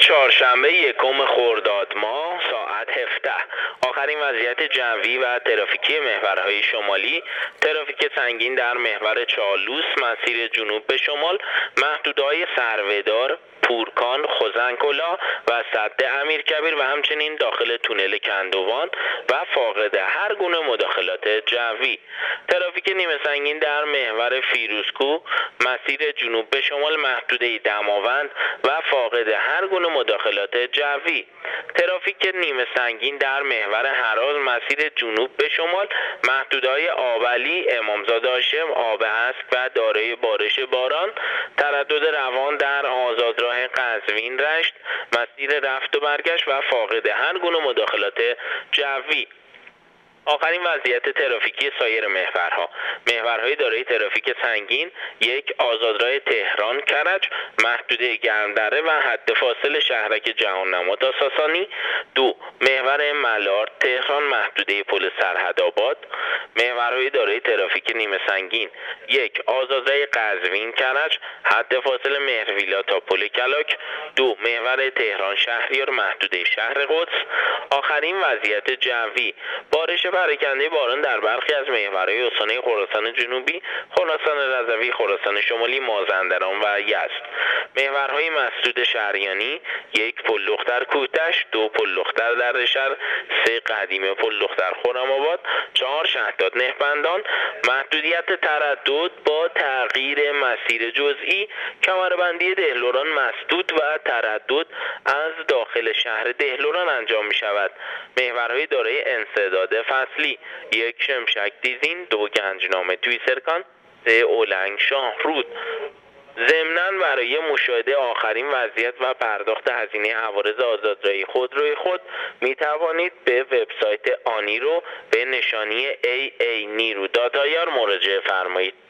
چهارشنبه یکم خرداد ماه ساعت 17. آخرین وضعیت جوی و ترافیکی محورهای شمالی. ترافیک سنگین در محور چالوس مسیر جنوب به شمال، محدودهای سروه‌دار، پورکان، خزنکلا و سد امیرکبیر و همچنین داخل تونل کندوان و فاقد هر گونه مداخلات جوی. ترافیک نیمه سنگین در محور فیروزکوه مسیر جنوب به شمال، محدوده دماوند و فاقد هر گونه مداخلات جوی. ترافیک نیمه سنگین در محور هراز مسیر جنوب به شمال، محدودهای آبعلی، امامزاده هاشم، آب اسک و دارای بارش باران. تردد روان در آزادراه قزوین رشت مسیر رفت و برگشت و فاقد هر گونه مداخلات جوی. آخرین وضعیت ترافیکی سایر محورهای دارای ترافیک سنگین: 1. آزادراه تهران کرج محدوده گرمدره و حد فاصل شهرک جهاننما تا ساسانی. 2. محور ملار تهران محدوده پل سرحدآباد. محورهای دارای ترافیک نیمه سنگین: 1. آزادراه قزوین کرج حد فاصل مهرویلا تا پل کلاک. 2. محور تهران شهریار محدوده شهر قدس. آخرین وضعیت جوی: بارش پراکنده باران در برخی از محورهای استانهای خراسان جنوبی، خراسان رضوی، خراسان شمالی، مازندران و یزد. محورهای مسدود شهریانی: 1. پل دختر کوهتش، 2. پل دختر دردشهر، 3. قدیمه پل دختر خرم‌آباد، 4. شهداد نهبندان. محدودیت تردد با تغییر مسیر جزئی: کمربندی دهلوران مسدود و تردد از داخل شهر دهلوران انجام می شود. محورهای دارای انسداد فصلی: 1. شمشک دیزین، 2. گنجنامه تویسرکان، 3. اولنگ شاهرود. ضمناً برای مشاهده آخرین وضعیت و پرداخت هزینه عوارض آزادراهی خودروی خود می توانید به وبسایت آنیرو به نشانی AA نیرو مراجعه فرمایید.